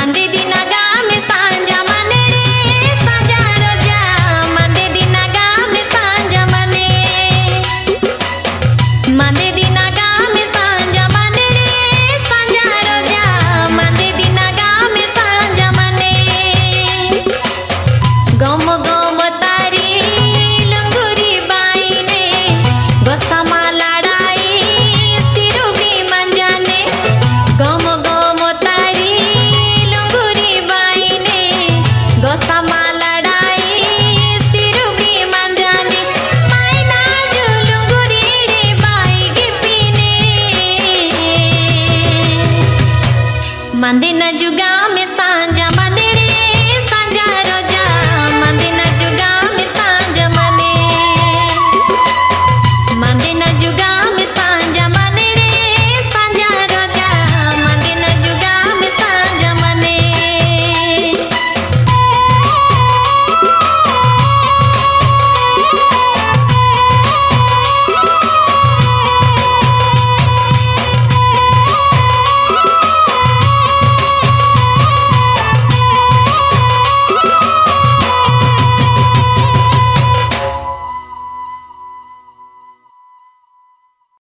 मंदे दिना गाम सांजा मने रे सांजा रोजा मंदे दिना गाम सांजा मने मंदे दिना गाम सांजा मने रे सांजा रोजा मंदे दिना गाम सांजा मने गम गम तारी लंगुरी बाईने गोसामा लड़ाई सिरुबी मंजाने गम गम तारी लंगुरी बाईने गोसामा लड़ाई सिरुबी मंजाने मायना जो लंगुरी रे बाई गिपीने मंदे न जुगा में सांजा मंदे रे सांजा रो